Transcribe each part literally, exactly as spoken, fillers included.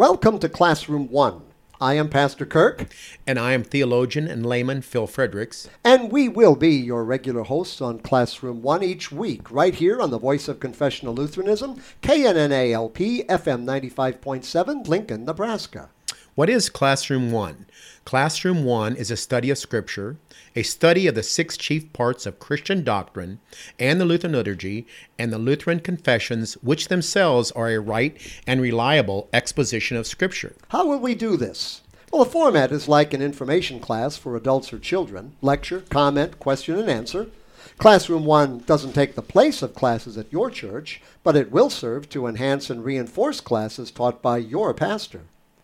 Welcome to Classroom One. I am Pastor Kirk. And I am theologian and layman Phil Fredericks. And we will be your regular hosts on Classroom One each week, right here on the Voice of Confessional Lutheranism, K N N A L P, F M ninety-five point seven, Lincoln, Nebraska. What is Classroom One? Classroom One is a study of Scripture, a study of the six chief parts of Christian doctrine and the Lutheran liturgy and the Lutheran confessions, which themselves are a right and reliable exposition of Scripture. How will we do this? Well, the format is like an information class for adults or children. Lecture, comment, question, and answer. Classroom One doesn't take the place of classes at your church, but it will serve to enhance and reinforce classes taught by your pastor.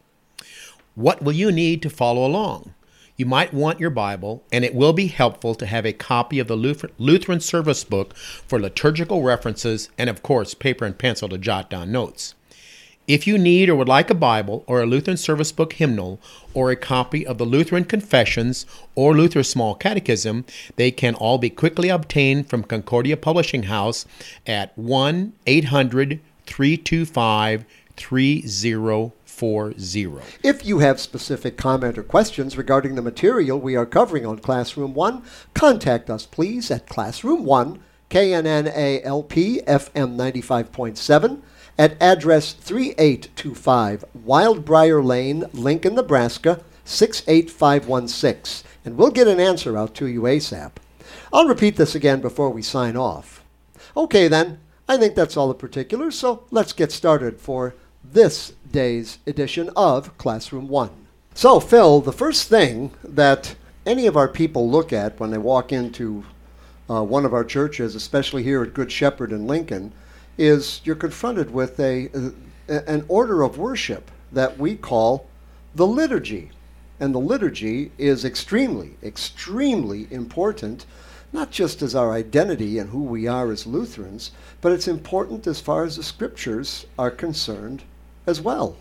What will you need to follow along? You might want your Bible, and it will be helpful to have a copy of the Lutheran Service Book for liturgical references and, of course, paper and pencil to jot down notes. If you need or would like a Bible or a Lutheran Service Book hymnal or a copy of the Lutheran Confessions or Luther's Small Catechism, they can all be quickly obtained from Concordia Publishing House at one eight hundred, three two five, three zero four zero. If you have specific comment or questions regarding the material we are covering on Classroom One, contact us please at Classroom One, K N N A L P, F M ninety-five point seven, at address three eight two five Wildbriar Lane, Lincoln, Nebraska, six eight five one six, and we'll get an answer out to you ASAP. I'll repeat this again before we sign off. Okay then, I think that's all the particulars, so let's get started for this day's edition of Classroom One. So, Phil, the first thing that any of our people look at when they walk into uh, one of our churches, especially here at Good Shepherd in Lincoln, is you're confronted with a, a an order of worship that we call the liturgy. And the liturgy is extremely, extremely important, not just as our identity and who we are as Lutherans, but it's important as far as the Scriptures are concerned as well.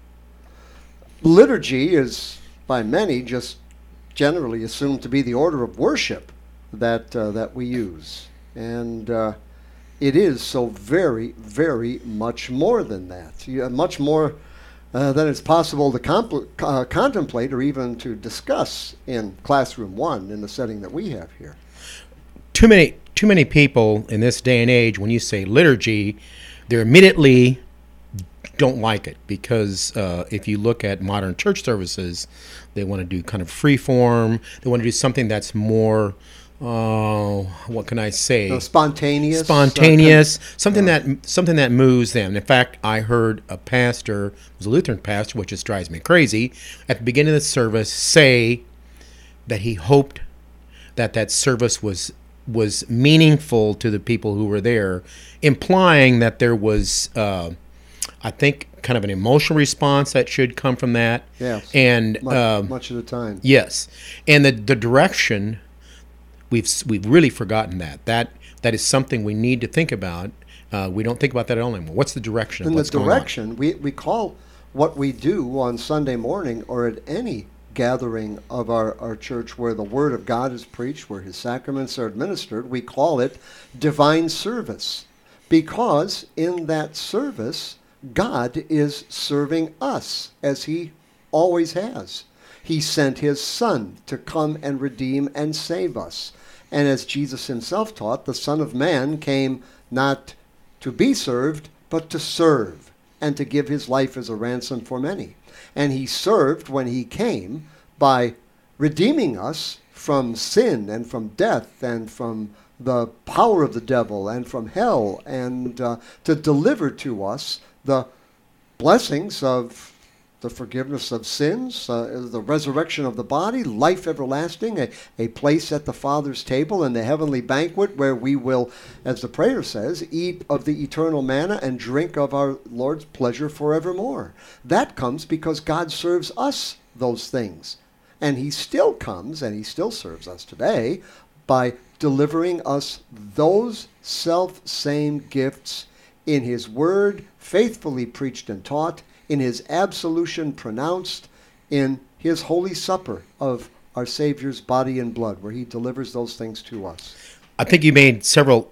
Liturgy is, by many, just generally assumed to be the order of worship that uh, that we use. And uh, it is so very, very much more than that. You, much more uh, than it's possible to compl- uh, contemplate or even to discuss in Classroom One in the setting that we have here. Too many, too many people in this day and age, when you say liturgy, they're immediately don't like it because uh, if you look at modern church services, they want to do kind of free form. They want to do something that's more, uh, what can I say? No, spontaneous. Spontaneous. Uh, something uh, that something that moves them. In fact, I heard a pastor, it was a Lutheran pastor, which just drives me crazy, at the beginning of the service say that he hoped that that service was was meaningful to the people who were there, implying that there was, uh, I think, kind of an emotional response that should come from that. Yes. And much, um, much of the time. Yes, and the the direction we've we've really forgotten that that that is something we need to think about. Uh, we don't think about that at all anymore. What's the direction? In of what's the going on? direction, we we call what we do on Sunday morning or at any gathering of our, our church where the Word of God is preached, where His sacraments are administered, we call it divine service. Because in that service, God is serving us, as He always has. He sent His Son to come and redeem and save us. And as Jesus Himself taught, the Son of Man came not to be served, but to serve, and to give His life as a ransom for many. And He served when He came by redeeming us from sin and from death and from the power of the devil and from hell, and uh, to deliver to us the blessings of the forgiveness of sins, uh, the resurrection of the body, life everlasting, a, a place at the Father's table in the heavenly banquet where we will, as the prayer says, eat of the eternal manna and drink of our Lord's pleasure forevermore. That comes because God serves us those things. And He still comes, and He still serves us today, by delivering us those self-same gifts in His Word, faithfully preached and taught, in His absolution pronounced, in His Holy Supper of our Savior's body and blood, where He delivers those things to us. I think you made several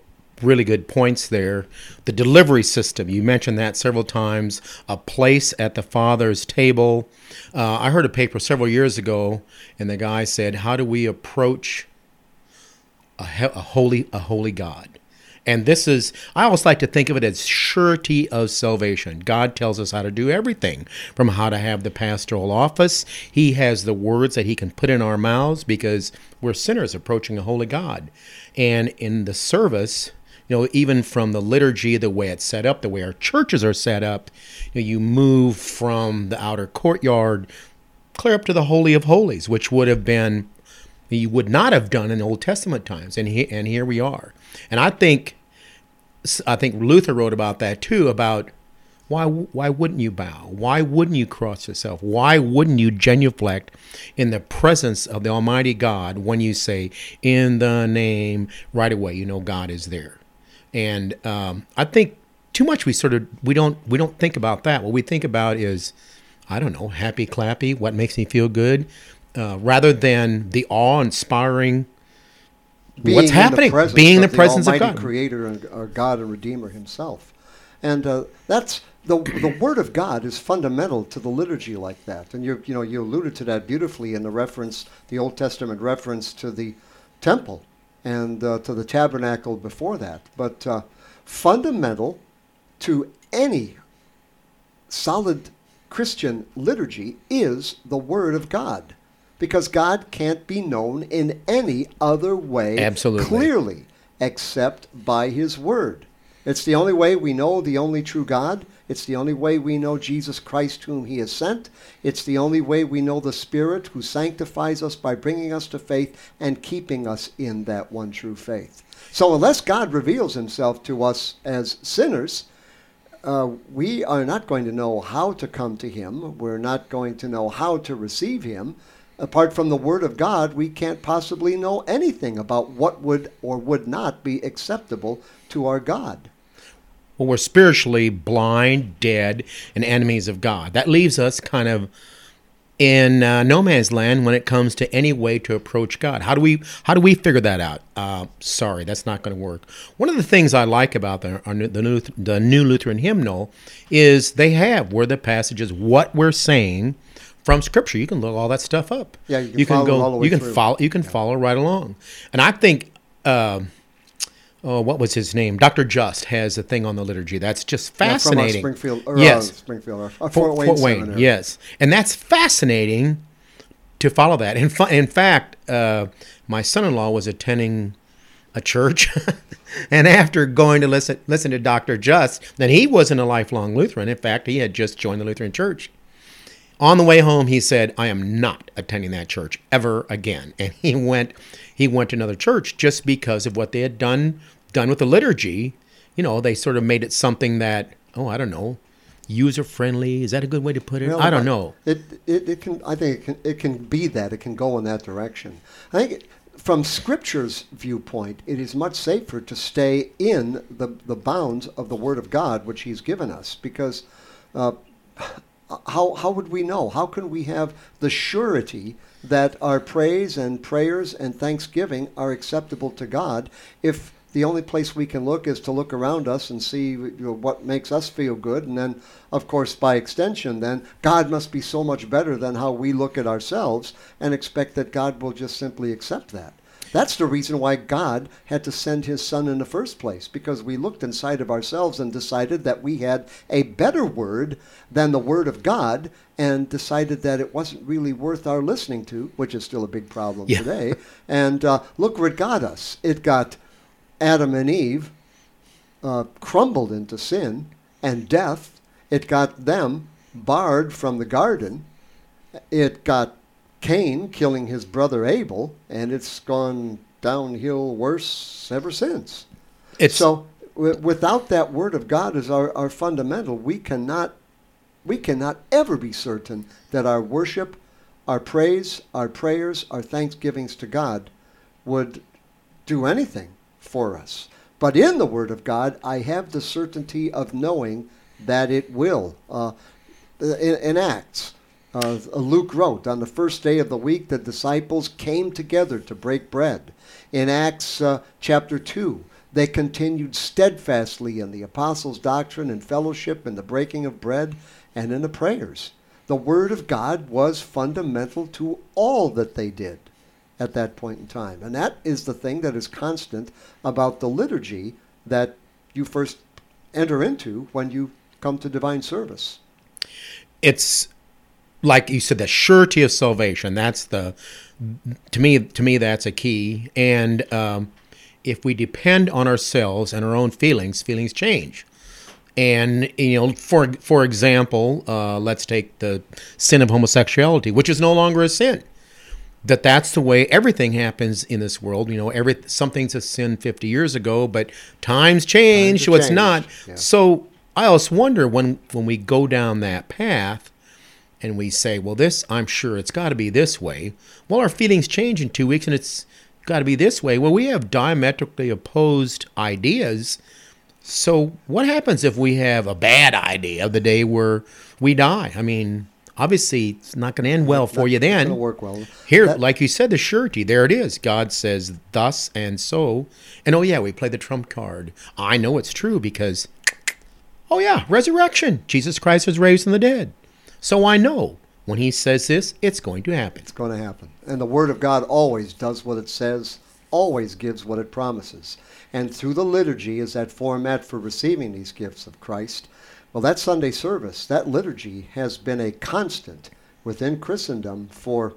really good points there. The delivery system, you mentioned that several times, a place at the Father's table. Uh, I heard a paper several years ago, and the guy said, how do we approach a, he- a holy a holy God? And this is, I always like to think of it as surety of salvation. God tells us how to do everything, from how to have the pastoral office. He has the words that he can put in our mouths because we're sinners approaching a holy God. And in the service, you know, even from the liturgy, the way it's set up, the way our churches are set up, you know, you move from the outer courtyard clear up to the Holy of Holies, which would have been, you would not have done in Old Testament times. And he, and here we are. And I think, I think Luther wrote about that too, about why why wouldn't you bow? Why wouldn't you cross yourself? Why wouldn't you genuflect in the presence of the Almighty God when you say, in the name, right away, you know God is there. And um, I think too much we sort of, we don't, we don't think about that. What we think about is, I don't know, happy clappy, what makes me feel good, uh, rather than the awe-inspiring Being what's happening, in the being in the of presence the of Almighty God. Creator and our God and Redeemer himself. And uh, that's, the the Word of God is fundamental to the liturgy like that. And you you know, you alluded to that beautifully in the reference, the Old Testament reference to the temple and uh, to the tabernacle before that. But uh, fundamental to any solid Christian liturgy is the Word of God. Because God can't be known in any other way Absolutely. clearly except by his word. It's the only way we know the only true God. It's the only way we know Jesus Christ whom he has sent. It's the only way we know the Spirit who sanctifies us by bringing us to faith and keeping us in that one true faith. So unless God reveals himself to us as sinners, uh, we are not going to know how to come to him. We're not going to know how to receive him. Apart from the Word of God, we can't possibly know anything about what would or would not be acceptable to our God. Well, we're spiritually blind, dead, and enemies of God. That leaves us kind of in uh, no man's land when it comes to any way to approach God. How do we how do we figure that out? Uh, sorry, that's not going to work. One of the things I like about the, our, the, new, the New Lutheran Hymnal is they have where the passages, what we're saying from Scripture. You can look all that stuff up. Yeah, you can, you can follow all the way You can through. follow. You can yeah. follow right along. And I think, uh, oh, what was his name? Doctor Just has a thing on the liturgy that's just fascinating. Yeah, from our Springfield, or yes, uh, Springfield, our, our Fort, Fort Wayne, Fort Wayne Seminary. Yes, and that's fascinating to follow that. In, fu- in fact, uh, my son-in-law was attending a church, and after going to listen listen to Doctor Just, then he wasn't a lifelong Lutheran. In fact, he had just joined the Lutheran Church. On the way home, he said, I am not attending that church ever again. And he went he went to another church just because of what they had done done with the liturgy. You know, they sort of made it something that, oh, I don't know, user-friendly. Is that a good way to put it? Well, I don't know. It, it it can I think it can it can be that. It can go in that direction. I think it, from Scripture's viewpoint, it is much safer to stay in the, the bounds of the Word of God, which he's given us, because uh, How how would we know? How can we have the surety that our praise and prayers and thanksgiving are acceptable to God if the only place we can look is to look around us and see, you know, what makes us feel good? And then, of course, by extension, then God must be so much better than how we look at ourselves and expect that God will just simply accept that. That's the reason why God had to send his Son in the first place, because we looked inside of ourselves and decided that we had a better word than the Word of God, and decided that it wasn't really worth our listening to, which is still a big problem yeah. today. And uh, look where it got us. It got Adam and Eve uh, crumbled into sin and death. It got them barred from the garden. It got Cain killing his brother Abel, and it's gone downhill worse ever since. It's, so w- without that Word of God as our, our fundamental, we cannot we cannot ever be certain that our worship, our praise, our prayers, our thanksgivings to God would do anything for us. But in the Word of God, I have the certainty of knowing that it will. Uh, in, in Acts, Uh, Luke wrote, on the first day of the week, the disciples came together to break bread. In Acts uh, chapter two, They continued steadfastly in the apostles' doctrine and fellowship, in the breaking of bread, and in the prayers. The Word of God was fundamental to all that they did at that point in time. And that is the thing that is constant about the liturgy that you first enter into when you come to divine service. It's like you said, the surety of salvation. That's the, to me, to me, that's a key. And um, if we depend on ourselves and our own feelings, feelings change. And, you know, for for example, uh, let's take the sin of homosexuality, which is no longer a sin. That that's the way everything happens in this world. You know, every something's a sin fifty years ago, but times change, Times so have it's not. changed, yeah. So I also wonder when, when we go down that path and we say, well, this, I'm sure it's got to be this way. Well, our feelings change in two weeks and it's got to be this way. Well, we have diametrically opposed ideas. So what happens if we have a bad idea the day where we die? I mean, obviously, it's not going to end well for you then. It's going to work well. Here, That- like you said, the surety, there it is. God says thus and so. And oh yeah, we play the trump card. I know it's true because, oh yeah, resurrection. Jesus Christ was raised from the dead. So I know when he says this, it's going to happen. It's going to happen. And the Word of God always does what it says, always gives what it promises. And through the liturgy is that format for receiving these gifts of Christ. Well, that Sunday service, that liturgy has been a constant within Christendom for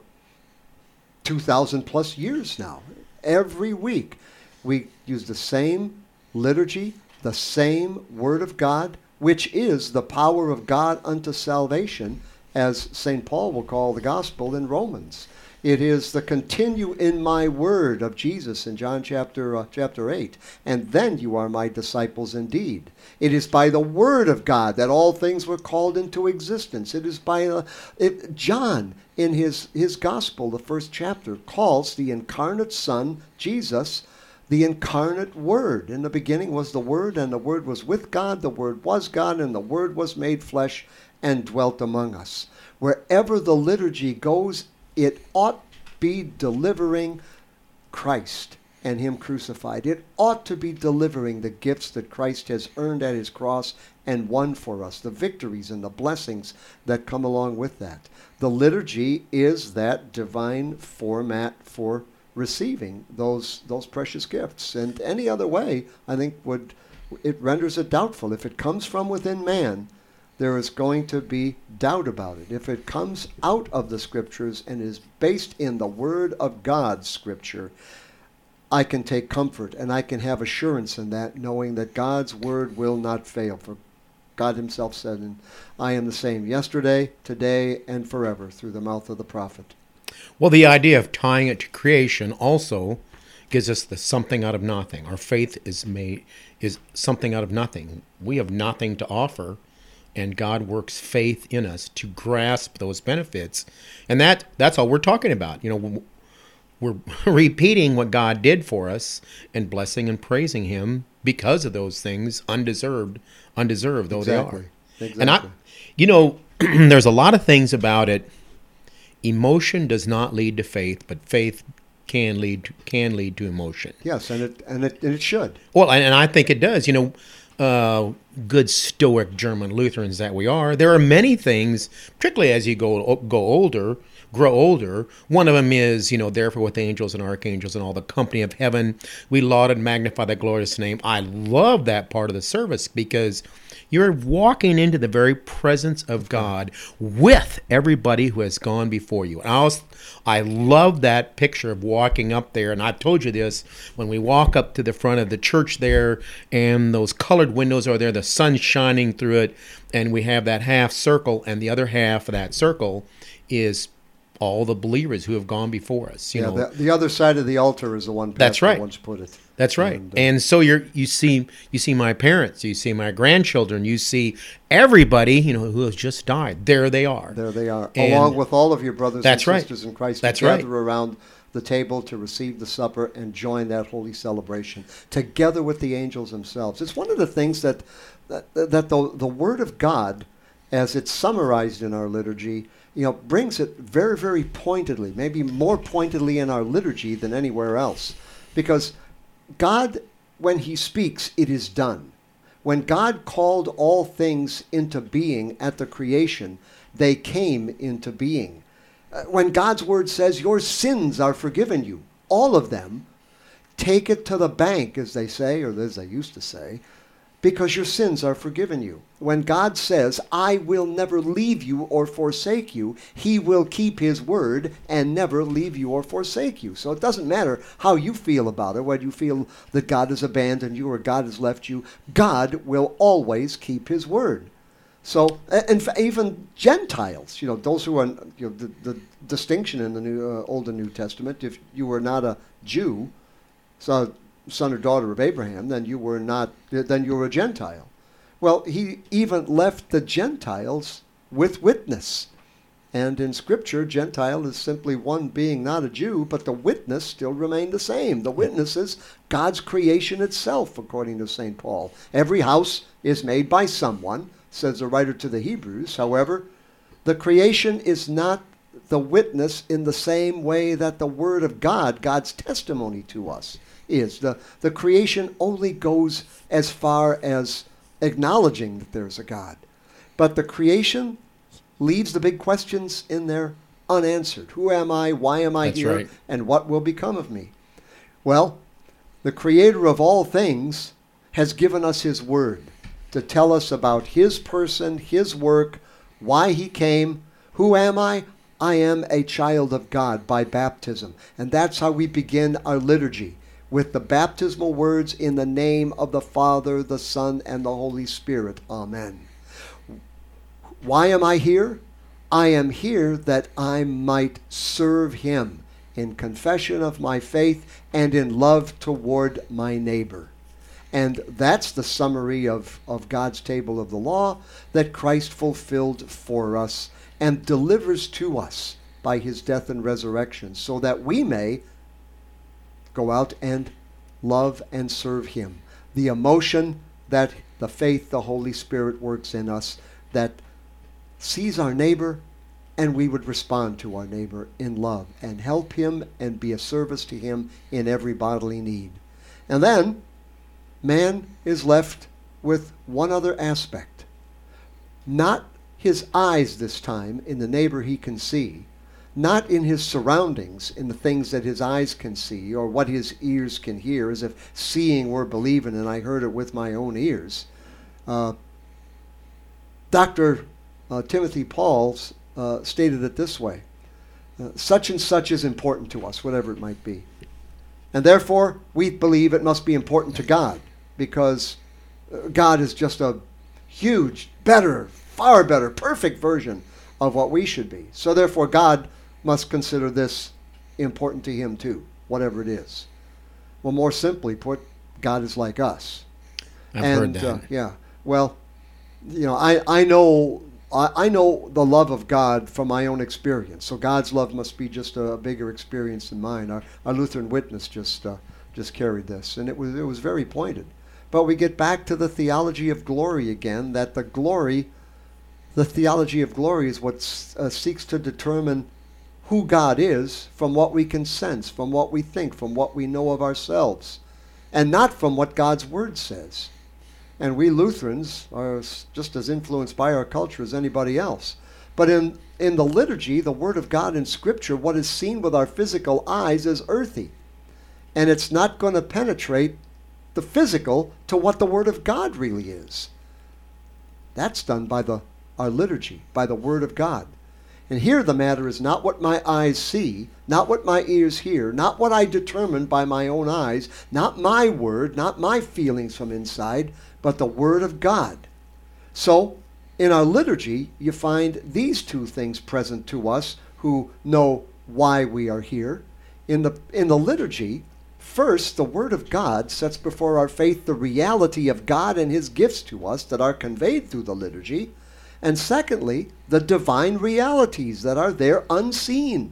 two thousand plus years now. Every week we use the same liturgy, the same Word of God, which is the power of God unto salvation, as Saint Paul will call the gospel in Romans. It is the continue in my word of Jesus in John chapter uh, chapter eight, and then you are my disciples indeed. It is by the word of God that all things were called into existence. It is by uh, it, John in his his gospel, the first chapter, calls the incarnate Son, Jesus, the incarnate Word. In the beginning was the Word, and the Word was with God. The Word was God, and the Word was made flesh and dwelt among us. Wherever the liturgy goes, it ought be delivering Christ and him crucified. It ought to be delivering the gifts that Christ has earned at his cross and won for us, the victories and the blessings that come along with that. The liturgy is that divine format for receiving those those precious gifts. And any other way, I think, would it renders it doubtful. If it comes from within man, there is going to be doubt about it. If it comes out of the Scriptures and is based in the Word of God, Scripture, I can take comfort and I can have assurance in that, knowing that God's Word will not fail. For God himself said, and I am the same yesterday, today, and forever, through the mouth of the prophet. Well, the idea of tying it to creation also gives us the something out of nothing. Our faith is made is something out of nothing. We have nothing to offer, and God works faith in us to grasp those benefits. And that that's all we're talking about. You know, we're repeating what God did for us and blessing and praising him because of those things, undeserved, undeserved though Exactly. they are. Exactly. And I, you know, there's a lot of things about it. Emotion does not lead to faith, but faith can lead to, can lead to emotion. Yes, and it and it and it should. Well, and, and I think it does. You know, uh, good stoic German Lutherans that we are, there are many things, particularly as you go go older, grow older. One of them is, you know, therefore with angels and archangels and all the company of heaven, we laud and magnify that glorious name. I love that part of the service because you're walking into the very presence of God with everybody who has gone before you. And I, was, I love that picture of walking up there. And I've told you this, when we walk up to the front of the church there and those colored windows are there, the sun's shining through it, and we have that half circle, and the other half of that circle is all the believers who have gone before us. You yeah, know, the, the other side of the altar is the one pastor That's right. once put it. That's right. And, And, uh, so you're you see you see my parents, you see my grandchildren, you see everybody, you know, who has just died. There they are. There they are, And along with all of your brothers That's and right. sisters in Christ. That's to right. gather around the table to receive the supper and join that holy celebration together with the angels themselves. It's one of the things that that, that the the Word of God, as it's summarized in our liturgy, you know, brings it very, very pointedly, maybe more pointedly in our liturgy than anywhere else, because God when he speaks, it is done. When God called all things into being at the creation, they came into being. Uh, when God's word says, your sins are forgiven you, all of them, take it to the bank, as they say, or as they used to say, because your sins are forgiven you. When God says, I will never leave you or forsake you, he will keep his word and never leave you or forsake you. So it doesn't matter how you feel about it, whether you feel that God has abandoned you or God has left you, God will always keep his word. So, and even Gentiles, you know, those who are, you know, the, the distinction in the New, uh, Old and New Testament, if you were not a Jew, so son or daughter of Abraham, then you were not, then you were a Gentile. Well, he even left the Gentiles with witness. And in Scripture, Gentile is simply one being not a Jew, but the witness still remained the same. The witness is God's creation itself, according to Saint Paul. Every house is made by someone, says the writer to the Hebrews. However, the creation is not the witness in the same way that the Word of God, God's testimony to us, is. The, the creation only goes as far as acknowledging that there's a God. But the creation leaves the big questions in there unanswered. Who am I? Why am I That's here? right. And what will become of me? Well, the Creator of all things has given us his word to tell us about his person, his work, why he came. Who am I? I am a child of God by baptism. And that's how we begin our liturgy, with the baptismal words in the name of the Father, the Son, and the Holy Spirit. Amen. Why am I here? I am here that I might serve him in confession of my faith and in love toward my neighbor. And that's the summary of, of God's table of the law that Christ fulfilled for us and delivers to us by his death and resurrection, so that we may go out and love and serve him. The emotion that the faith, the Holy Spirit works in us, that sees our neighbor, and we would respond to our neighbor in love and help him and be a service to him in every bodily need. And then man is left with one other aspect. Not his eyes this time in the neighbor he can see, not in his surroundings, in the things that his eyes can see or what his ears can hear, as if seeing were believing and I heard it with my own ears. Uh, Doctor Uh, Timothy Pauls uh, stated it this way. Uh, such and such is important to us, whatever it might be. And therefore, we believe it must be important to God, because uh, God is just a huge, better, far better, perfect version of what we should be. So therefore, God must consider this important to him too, whatever it is. Well, more simply put, God is like us. I've and, heard that. Uh, yeah. Well, you know, I, I know... I know the love of God from my own experience. So God's love must be just a bigger experience than mine. Our, our Lutheran witness just uh, just carried this, and it was it was very pointed. But we get back to the theology of glory again. That the glory, the theology of glory, is what uh, seeks to determine who God is from what we can sense, from what we think, from what we know of ourselves, and not from what God's word says. And we Lutherans are just as influenced by our culture as anybody else. But in, in the liturgy, the Word of God in Scripture, what is seen with our physical eyes is earthy. And it's not going to penetrate the physical to what the Word of God really is. That's done by the our liturgy, by the Word of God. And here the matter is not what my eyes see, not what my ears hear, not what I determine by my own eyes, not my word, not my feelings from inside, but the Word of God. So, in our liturgy, you find these two things present to us who know why we are here. In the, in the liturgy, first, the Word of God sets before our faith the reality of God and his gifts to us that are conveyed through the liturgy. And secondly, the divine realities that are there unseen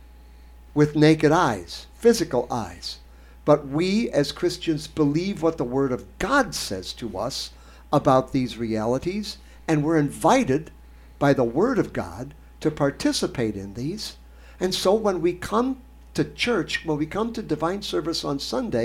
with naked eyes, physical eyes. But we as Christians believe what the Word of God says to us about these realities, and we're invited by the Word of God to participate in these. And so when we come to church, when we come to divine service on Sunday,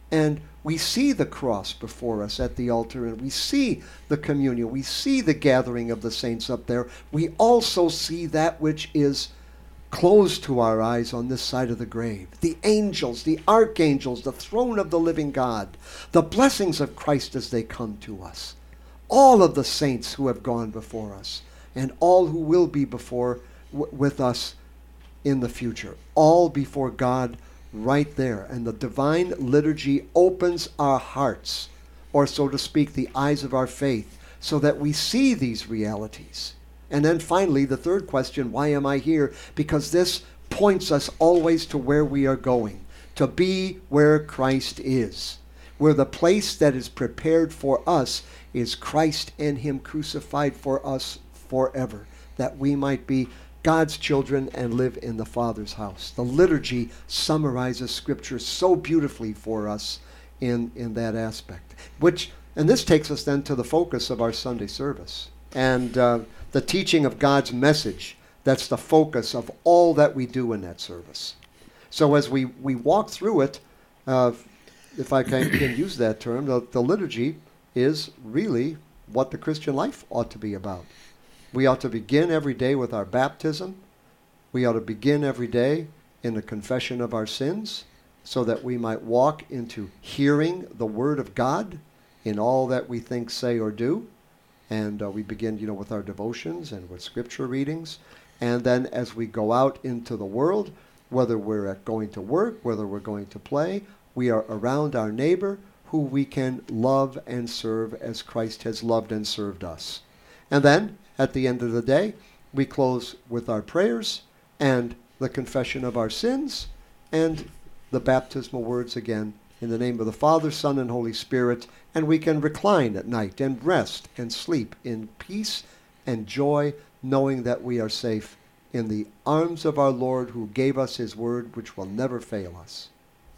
And we see the cross before us at the altar, and we see the communion. We see the gathering of the saints up there. We also see that which is closed to our eyes on this side of the grave. The angels, the archangels, the throne of the living God, the blessings of Christ as they come to us. All of the saints who have gone before us, and all who will be before w- with us in the future. All before God right there. And the divine liturgy opens our hearts, or so to speak, the eyes of our faith, so that we see these realities. And then finally, the third question, why am I here? Because this points us always to where we are going, to be where Christ is, where the place that is prepared for us is Christ and him crucified for us forever, that we might be God's children and live in the Father's house. The liturgy summarizes Scripture so beautifully for us in, in that aspect. Which, and this takes us then to the focus of our Sunday service. And uh, the teaching of God's message, that's the focus of all that we do in that service. So as we, we walk through it, uh, if I can, can use that term, the, the liturgy is really what the Christian life ought to be about. We ought to begin every day with our baptism. We ought to begin every day in the confession of our sins, so that we might walk into hearing the Word of God in all that we think, say, or do. And uh, we begin, you know, with our devotions and with Scripture readings. And then as we go out into the world, whether we're at going to work, whether we're going to play, we are around our neighbor who we can love and serve as Christ has loved and served us. And then, at the end of the day, we close with our prayers and the confession of our sins and the baptismal words again, in the name of the Father, Son, and Holy Spirit, and we can recline at night and rest and sleep in peace and joy, knowing that we are safe in the arms of our Lord, who gave us his word, which will never fail us.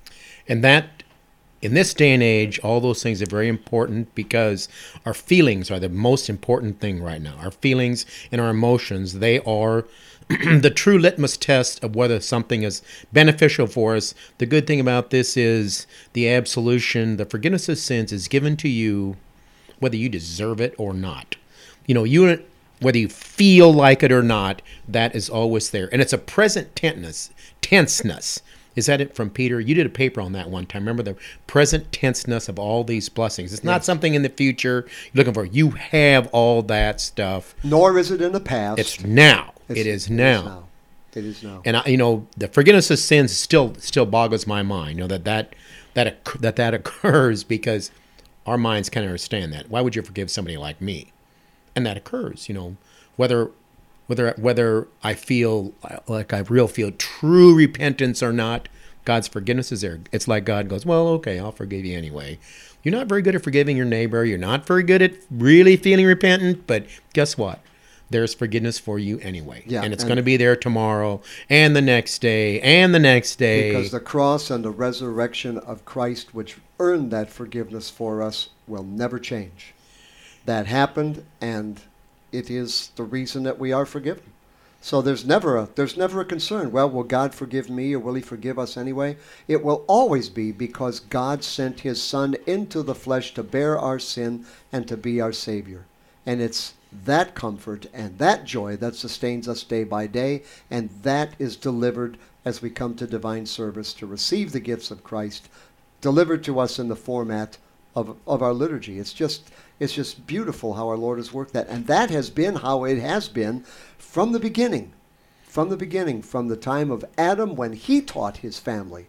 And that, in this day and age, all those things are very important, because our feelings are the most important thing right now. Our feelings and our emotions, they are the true litmus test of whether something is beneficial for us. The good thing about this is the absolution, the forgiveness of sins is given to you whether you deserve it or not. You know, you whether you feel like it or not, that is always there. And it's a present tenseness. tenseness. Is that it from Peter? You did a paper on that one time. Remember the present tenseness of all these blessings. It's not yes. something in the future you're looking for. You have all that stuff. Nor is it in the past. It's now. It's, it is it now. Is now. It is now. And I, you know, the forgiveness of sins still still boggles my mind. You know that that that that, that occurs because our minds can't understand that. Why would you forgive somebody like me? And that occurs. You know, whether whether whether I feel like I real feel true repentance or not, God's forgiveness is there. It's like God goes, well, okay, I'll forgive you anyway. You're not very good at forgiving your neighbor. You're not very good at really feeling repentant. But guess what? There's forgiveness for you anyway. Yeah, and it's and going to be there tomorrow and the next day and the next day. Because the cross and the resurrection of Christ, which earned that forgiveness for us, will never change. That happened, and it is the reason that we are forgiven. So there's never a there's never a concern. Well, will God forgive me, or will he forgive us anyway? It will always be because God sent his Son into the flesh to bear our sin and to be our Savior. And it's that comfort and that joy that sustains us day by day, and that is delivered as we come to divine service to receive the gifts of Christ, delivered to us in the format of of our liturgy. It's just it's just beautiful how our Lord has worked that. And that has been how it has been from the beginning. From the beginning, from the time of Adam, when he taught his family,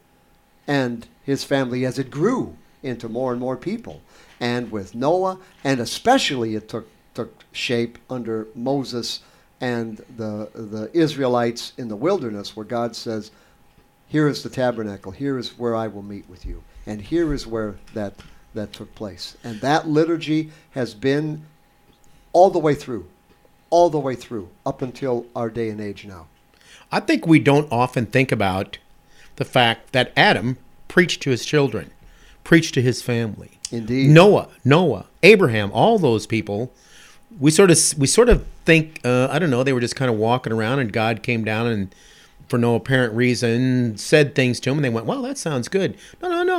and his family as it grew into more and more people, and with Noah, and especially it took took shape under Moses and the the Israelites in the wilderness, where God says, here is the tabernacle, here is where I will meet with you, and here is where that that took place. And that liturgy has been all the way through, all the way through, up until our day and age now. I think we don't often think about the fact that Adam preached to his children, preached to his family. Indeed. Noah, Noah, Abraham, all those people. We sort of we sort of think, uh, I don't know, they were just kind of walking around, and God came down and, for no apparent reason, said things to them, and they went, well, that sounds good. No, no, no.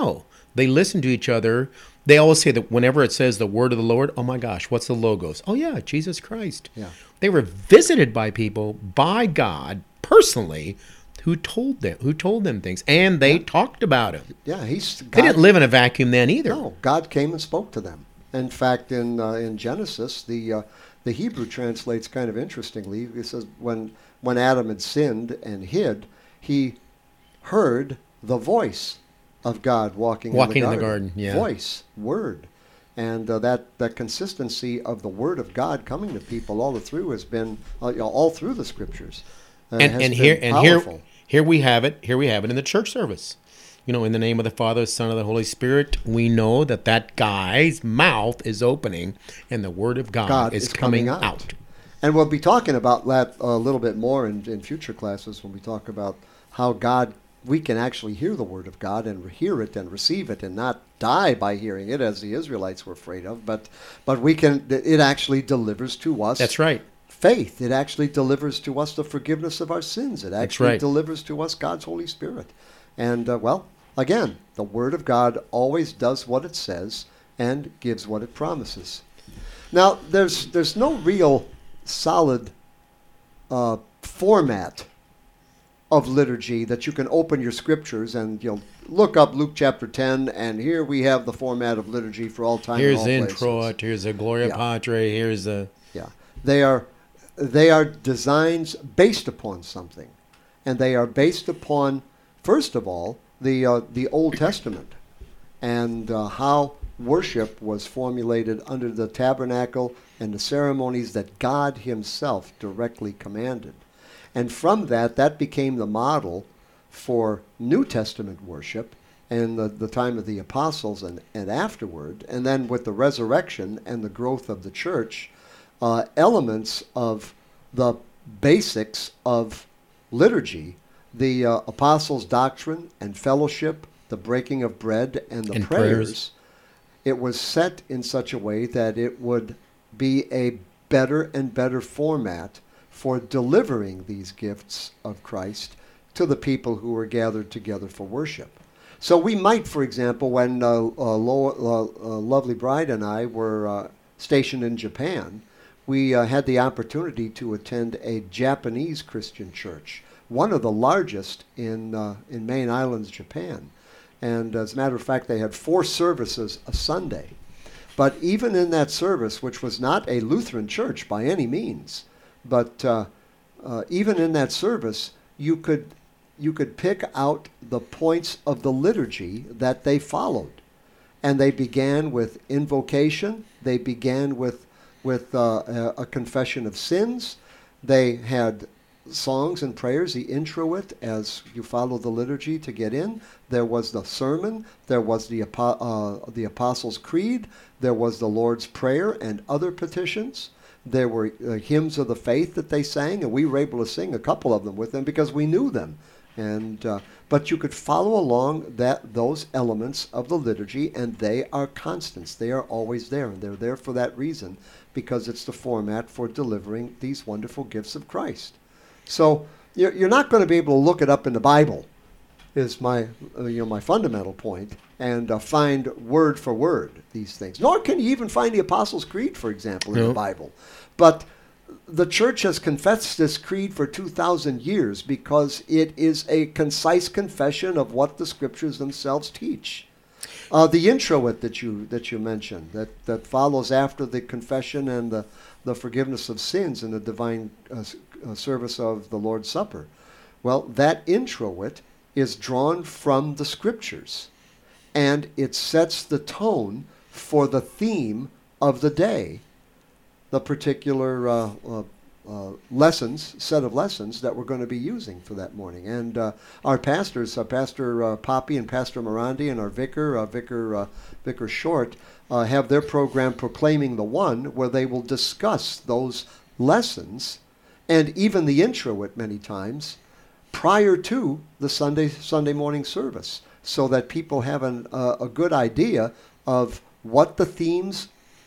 They listen to each other. They always say that whenever it says the word of the Lord, oh my gosh, what's the logos? Oh yeah, Jesus Christ. Yeah. They were visited by people, by God personally, who told them who told them things, and they yeah. talked about him. Yeah, he's. God, they didn't live in a vacuum then either. No, God came and spoke to them. In fact, in uh, in Genesis, the uh, the Hebrew translates kind of interestingly. It says when when Adam had sinned and hid, he heard the voice of God walking, walking in the in garden. the garden. Yeah, voice, word, and uh, that that consistency of the word of God coming to people all the through has been uh, you know, all through the scriptures. Uh, and has and been here and powerful. here here we have it. Here we have it in the church service. You know, in the name of the Father, Son, and the Holy Spirit, we know that that guy's mouth is opening and the word of God, God is, is coming, coming out. out. And we'll be talking about that a little bit more in, in future classes when we talk about how God, we can actually hear the word of God and hear it and receive it and not die by hearing it as the Israelites were afraid of, but but we can, it actually delivers to us. That's right. Faith. It actually delivers to us the forgiveness of our sins. It actually right. delivers to us God's Holy Spirit. And, uh, well, again, the Word of God always does what it says and gives what it promises. Now, there's there's no real solid uh, format of liturgy that you can open your scriptures and you'll look up Luke chapter ten, and here we have the format of liturgy for all time Here's and all introit, places. here's a Gloria Yeah. Patri, here's a... Yeah, they are they are designs based upon something, and they are based upon, first of all, the uh, the Old Testament and uh, how worship was formulated under the tabernacle and the ceremonies that God himself directly commanded. And from that, that became the model for New Testament worship in the, the time of the apostles and, and afterward. And then with the resurrection and the growth of the church, uh, elements of the basics of liturgy, the uh, apostles' doctrine and fellowship, the breaking of bread and the And prayers, prayers. it was set in such a way that it would be a better and better format for delivering these gifts of Christ to the people who were gathered together for worship. So we might, for example, when uh, uh, Lo- uh, uh, Lovely Bride and I were uh, stationed in Japan, we uh, had the opportunity to attend a Japanese Christian church, one of the largest in uh, in Main Islands, Japan. And as a matter of fact, they had four services a Sunday. But even in that service, which was not a Lutheran church by any means, but uh, uh, even in that service, you could you could pick out the points of the liturgy that they followed. And they began with invocation. They began with, with uh, a, a confession of sins. They had songs and prayers, the introit, as you follow the liturgy to get in. There was the sermon. There was the, uh, the Apostles' Creed. There was the Lord's Prayer and other petitions. There were uh, hymns of the faith that they sang, and we were able to sing a couple of them with them because we knew them. And uh, but you could follow along that those elements of the liturgy, and they are constants. They are always there, and they're there for that reason, because it's the format for delivering these wonderful gifts of Christ. So you're, you're not going to be able to look it up in the Bible, is my uh, you know my fundamental point, and uh, find word for word these things. Nor can you even find the Apostles' Creed, for example, in No. the Bible. But the church has confessed this creed for two thousand years because it is a concise confession of what the scriptures themselves teach. Uh, the introit that you that you mentioned, that, that follows after the confession and the, the forgiveness of sins in the divine uh, uh, service of the Lord's Supper. Well, that introit is drawn from the scriptures, and it sets the tone for the theme of the day, the particular uh, uh, uh, lessons, set of lessons that we're going to be using for that morning. And uh, our pastors, uh, Pastor uh, Poppy and Pastor Morandi, and our vicar, uh, Vicar uh, Vicar Short, uh, have their program Proclaiming the One, where they will discuss those lessons and even the introit many times prior to the Sunday Sunday morning service, so that people have an, uh, a good idea of what the themes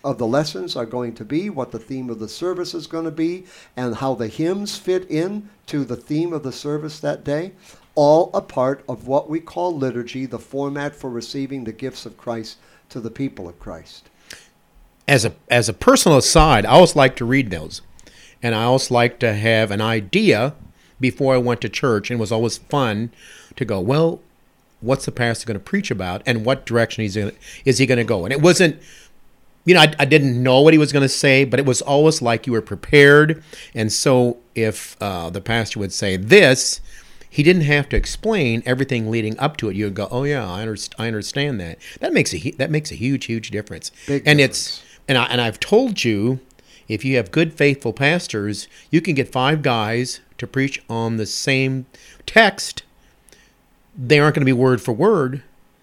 of the lessons are going to be, what the theme of the service is going to be, and how the hymns fit in to the theme of the service that day. All a part of what we call liturgy, the format for receiving the gifts of Christ to the people of Christ. As a as a personal aside, I always like to read those. And I always like to have an idea before I went to church, and it was always fun to go, well, what's the pastor going to preach about, and what direction he's gonna, is he going to go? And it wasn't, you know, I, I didn't know what he was going to say, but it was always like you were prepared. And so if uh, the pastor would say this, he didn't have to explain everything leading up to it. You would go, oh yeah, I, underst- I understand that. That makes a that makes a huge, huge difference. Big and difference. it's and I and I've told you, if you have good, faithful pastors, you can get five guys to preach on the same text. They aren't going to be word for word,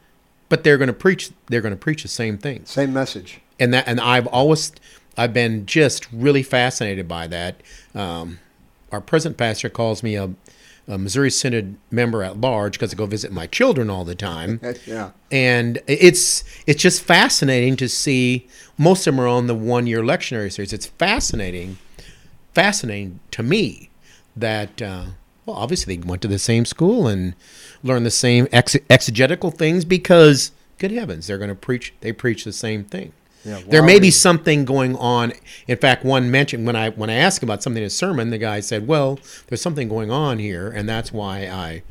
but they're going to preach. They're going to preach the same thing, Same message. and that. And I've always, I've been just really fascinated by that. Um, our present pastor calls me a, a Missouri Synod member at large because I go visit my children all the time. Yeah. And it's it's just fascinating to see. Most of them are on the one-year lectionary series. It's fascinating, fascinating to me that, uh, well, obviously they went to the same school and learned the same ex- exegetical things because, good heavens, they're going to preach. They preach the same thing. Yeah, There may be wow. something going on. In fact, one mentioned when I when I asked about something in a sermon, the guy said, "Well, there's something going on here, and that's why I."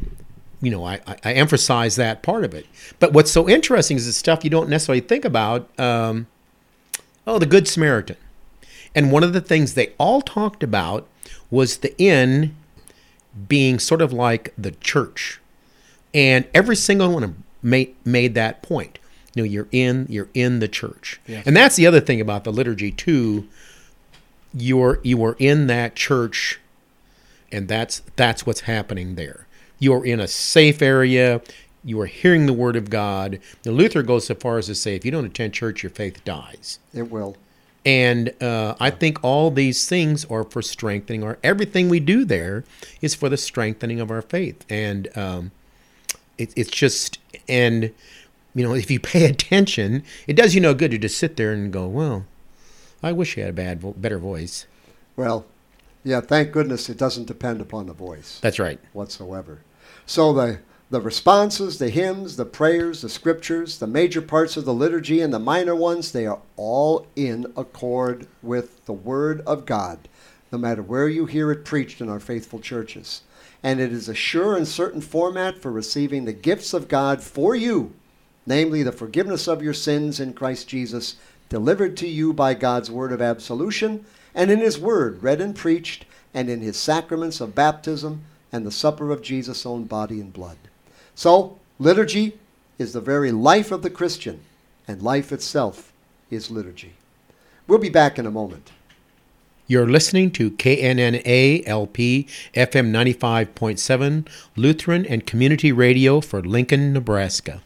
You know, I, I, I emphasize that part of it. But what's so interesting is the stuff you don't necessarily think about. Um, oh, the Good Samaritan. And one of the things they all talked about was the inn being sort of like the church. And every single one of them made, made that point. You know, you're in, you're in the church. Yes. And that's the other thing about the liturgy, too. You're, you are in that church, and that's that's what's happening there. You're in a safe area. You are hearing the word of God. Now, Luther goes so far as to say, if you don't attend church, your faith dies. It will. And uh, I think all these things are for strengthening our, everything we do there is for the strengthening of our faith. And um, it, it's just, and, you know, if you pay attention, it does you no good to just sit there and go, well, I wish you had a bad, vo- better voice. Well, yeah, thank goodness it doesn't depend upon the voice That's right. whatsoever. So the the responses, the hymns, the prayers, the scriptures, the major parts of the liturgy and the minor ones, they are all in accord with the Word of God, no matter where you hear it preached in our faithful churches. And it is a sure and certain format for receiving the gifts of God for you, namely the forgiveness of your sins in Christ Jesus, delivered to you by God's word of absolution, and in his word read and preached, and in his sacraments of baptism and the supper of Jesus' own body and blood. So, liturgy is the very life of the Christian, and life itself is liturgy. We'll be back in a moment. You're listening to K N N A L P F M ninety-five point seven, Lutheran and Community Radio for Lincoln, Nebraska.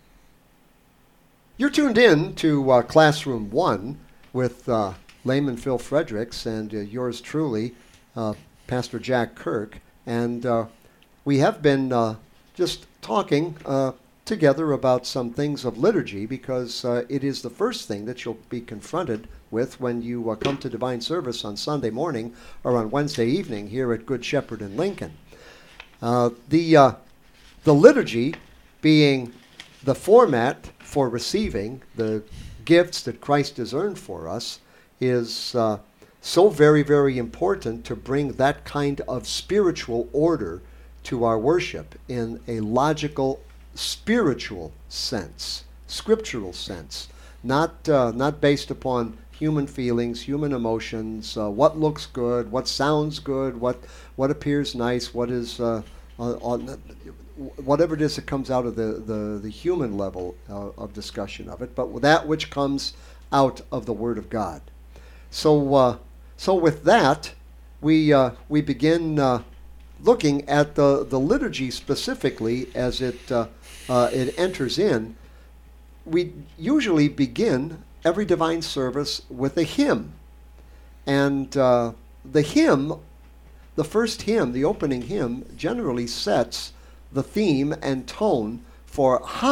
You're tuned in to uh, Classroom One with uh, Layman Phil Fredericks and uh, yours truly, uh, Pastor Jack Kirk. And uh, we have been uh, just talking uh, together about some things of liturgy because uh, it is the first thing that you'll be confronted with when you uh, come to divine service on Sunday morning or on Wednesday evening here at Good Shepherd in Lincoln. Uh, the, uh, the liturgy being the format for receiving the gifts that Christ has earned for us is uh, so very, very important to bring that kind of spiritual order to our worship in a logical, spiritual sense, scriptural sense, not uh, not based upon human feelings, human emotions, uh, what looks good, what sounds good, what what appears nice, what is uh, uh, on, whatever it is that comes out of the, the, the human level uh, of discussion of it, but that which comes out of the Word of God. So, uh, so with that, we uh, we begin uh, looking at the, the liturgy specifically as it uh, uh, it enters in. We usually begin every divine service with a hymn, and uh, the hymn, the first hymn, the opening hymn, generally sets the theme and tone for how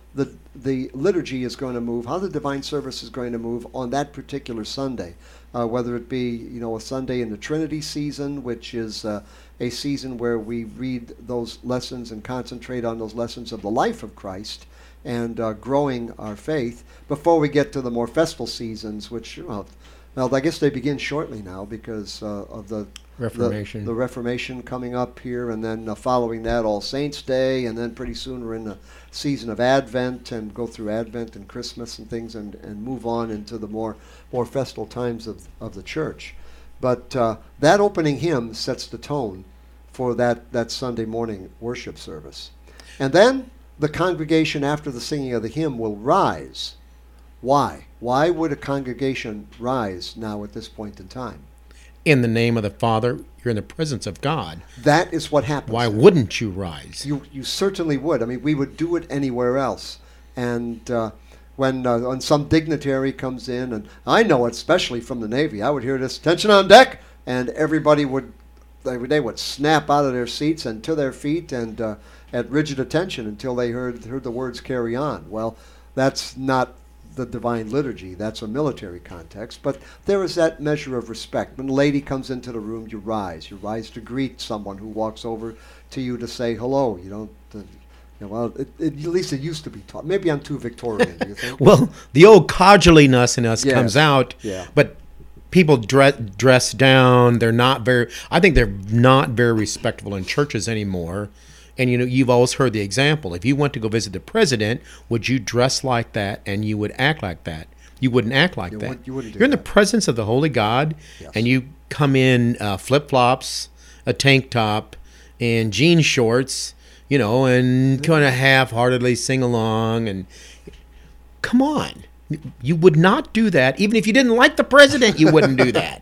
the the liturgy is going to move, how the divine service is going to move on that particular Sunday, uh, whether it be, you know, a Sunday in the Trinity season, which is uh, a season where we read those lessons and concentrate on those lessons of the life of Christ and uh, growing our faith, before we get to the more festal seasons, which, well, well I guess they begin shortly now because uh, of the Reformation. The, the Reformation coming up here, and then uh, following that, All Saints' Day, and then pretty soon we're in the season of Advent and go through Advent and Christmas and things, and, and move on into the more more festal times of, of the church. But uh, that opening hymn sets the tone for that, that Sunday morning worship service. And then the congregation, after the singing of the hymn, will rise. Why? Why would a congregation rise now at this point in time? In the name of the Father, you're in the presence of God. That is what happens. Why wouldn't you rise? You you certainly would. I mean, we would do it anywhere else. And uh, when uh, when some dignitary comes in, and I know it, especially from the Navy, I would hear this, "Attention on deck," and everybody would they would, they would snap out of their seats and to their feet and uh, at rigid attention until they heard heard the words "carry on." Well, that's not the divine liturgy. That's a military context, but there is that measure of respect. When a lady comes into the room, you rise. You rise to greet someone who walks over to you to say hello. You don't, uh, you know, well, it, it, at least it used to be taught. Maybe I'm too Victorian, do you think? Well, the old codgerliness in us Yes. comes out, Yeah. but people dress, dress down. They're not very, I think they're not very respectful in churches anymore. And, you know, you've always heard the example. If you went to go visit the president, would you dress like that and you would act like that? You wouldn't act like You that. would- you wouldn't do You're in the that. presence of the Holy God, Yes. and you come in uh, flip-flops, a tank top, and jean shorts, you know, and kind of half-heartedly sing along. And come on. You would not do that. Even if you didn't like the president, you wouldn't do that.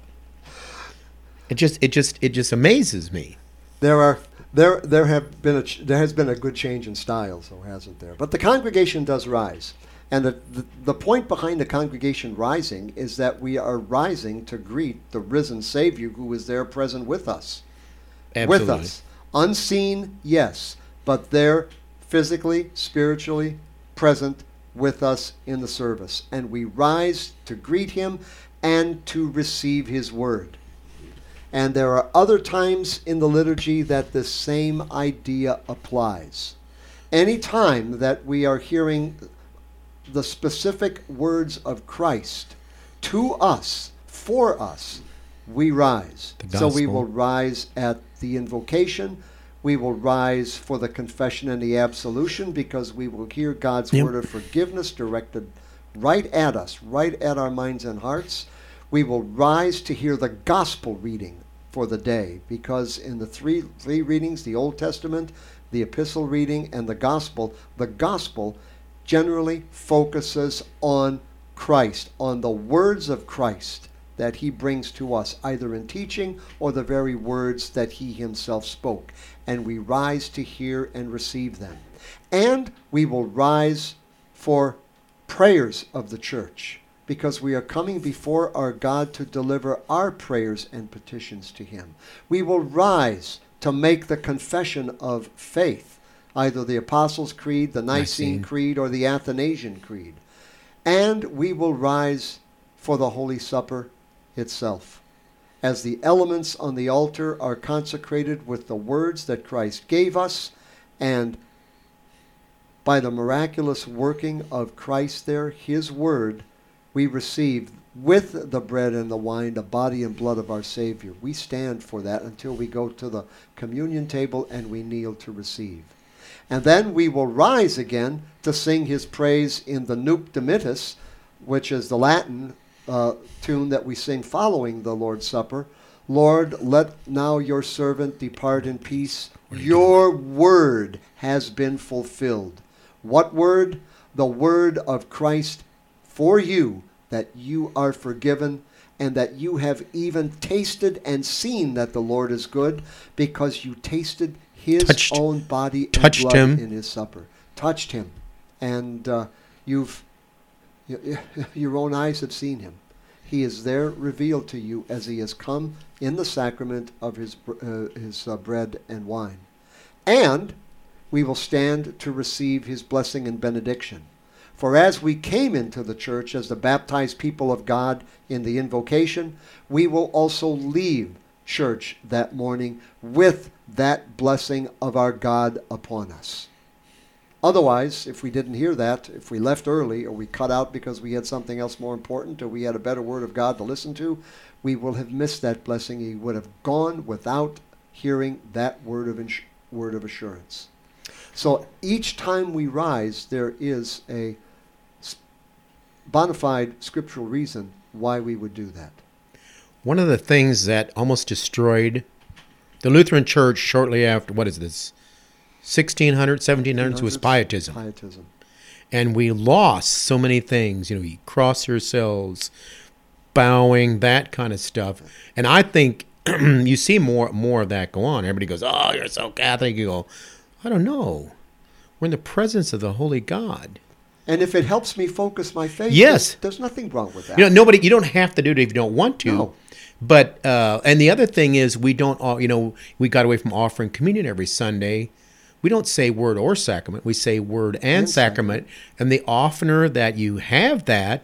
It just, it just, it just amazes me. There are there there have been a ch- there has been a good change in style, so hasn't there? But the congregation does rise, and the, the the point behind the congregation rising is that we are rising to greet the risen Savior who is there present with us, Absolutely. with us, unseen, yes, but there physically, spiritually present with us in the service, and we rise to greet him and to receive his word. And there are other times in the liturgy that this same idea applies. Any time that we are hearing the specific words of Christ to us, for us, we rise. The So we gospel. will rise at the invocation. We will rise for the confession and the absolution, because we will hear God's Yep. word of forgiveness directed right at us, right at our minds and hearts. We will rise to hear the gospel reading for the day, because in the three three readings, the Old Testament, the epistle reading, and the gospel, the gospel generally focuses on Christ, on the words of Christ that he brings to us, either in teaching or the very words that he himself spoke. And we rise to hear and receive them. And we will rise for prayers of the church, because we are coming before our God to deliver our prayers and petitions to him. We will rise to make the confession of faith, either the Apostles' Creed, the Nicene Nicene. Creed, or the Athanasian Creed. And we will rise for the Holy Supper itself, as the elements on the altar are consecrated with the words that Christ gave us, and by the miraculous working of Christ there, his word, we receive with the bread and the wine the body and blood of our Savior. We stand for that until we go to the communion table and we kneel to receive. And then we will rise again to sing his praise in the Nunc Dimittis, which is the Latin uh, tune that we sing following the Lord's Supper. Lord, let now your servant depart in peace. Your word has been fulfilled. What word? The word of Christ for you, that you are forgiven, and that you have even tasted and seen that the Lord is good, because you tasted his Touched- own body and touched blood him. in his supper. Touched him. And uh, you've y- your own eyes have seen him. He is there revealed to you as he has come in the sacrament of his, br- uh, his uh, bread and wine. And we will stand to receive his blessing and benediction. For as we came into the church as the baptized people of God in the invocation, we will also leave church that morning with that blessing of our God upon us. Otherwise, if we didn't hear that, if we left early or we cut out because we had something else more important or we had a better word of God to listen to, we will have missed that blessing. He would have gone without hearing that word of ins- word of assurance. So each time we rise, there is a bona fide scriptural reason why we would do that. One of the things that almost destroyed the Lutheran Church shortly after, what is this, sixteen hundred, seventeen hundreds, was pietism. Pietism. And we lost so many things. You know, you cross yourselves, bowing, that kind of stuff. And I think you see more more of that go on. Everybody goes, oh, you're so Catholic. You go, I don't know. We're in the presence of the Holy God. And if it helps me focus my faith, yes, there's, there's nothing wrong with that. You know, nobody. You don't have to do it if you don't want to. No. But uh, and the other thing is, we don't. all You know, we got away from offering communion every Sunday. We don't say word or sacrament. We say word and, And sacrament. sacrament. And the oftener that you have that,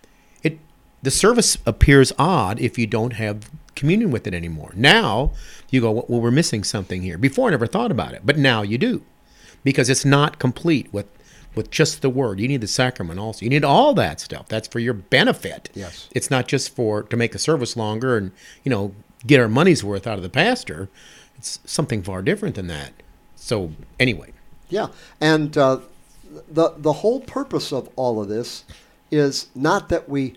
it the service appears odd if you don't have communion with it anymore. Now you go, well, we're missing something here. Before I never thought about it, but now you do, because it's not complete with with just the word. You need the sacrament also. You need all that stuff. That's for your benefit. Yes. It's not just for to make the service longer and, you know, get our money's worth out of the pastor. It's something far different than that. So anyway. Yeah. And uh, the the whole purpose of all of this is not that we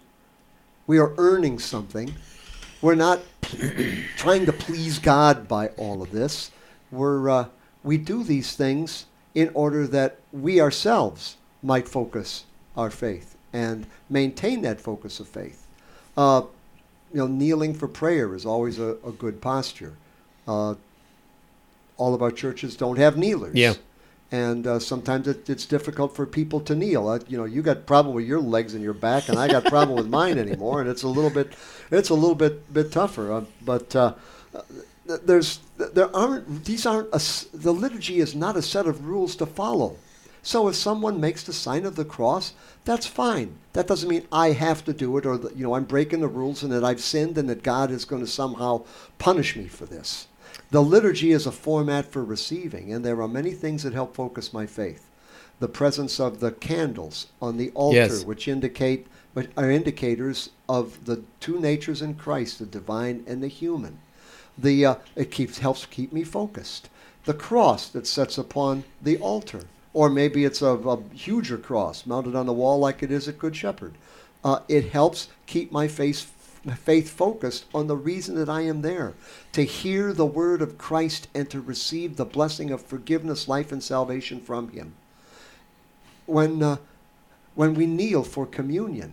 we are earning something. We're not trying to please God by all of this. We're uh, we do these things in order that we ourselves might focus our faith and maintain that focus of faith. Uh, you know, kneeling for prayer is always a, a good posture. Uh, all of our churches don't have kneelers. Yeah. And uh, sometimes it, it's difficult for people to kneel. Uh, you know, you got problem with your legs and your back, and I got problem with mine anymore, and it's a little bit, it's a little bit, bit tougher. Uh, but uh, there's, there aren't, these aren't, a, the liturgy is not a set of rules to follow. So if someone makes the sign of the cross, that's fine. That doesn't mean I have to do it, or that, you know, I'm breaking the rules and that I've sinned and that God is going to somehow punish me for this. The liturgy is a format for receiving, and there are many things that help focus my faith. The presence of the candles on the altar, yes. which indicate which are indicators of the two natures in Christ, the divine and the human. The uh, it keeps helps keep me focused. The cross that sits upon the altar, or maybe it's a, a huger cross mounted on the wall like it is at Good Shepherd. Uh, it helps keep my faith faith focused on the reason that I am there, to hear the word of Christ and to receive the blessing of forgiveness, life, and salvation from him. When uh, when we kneel for communion,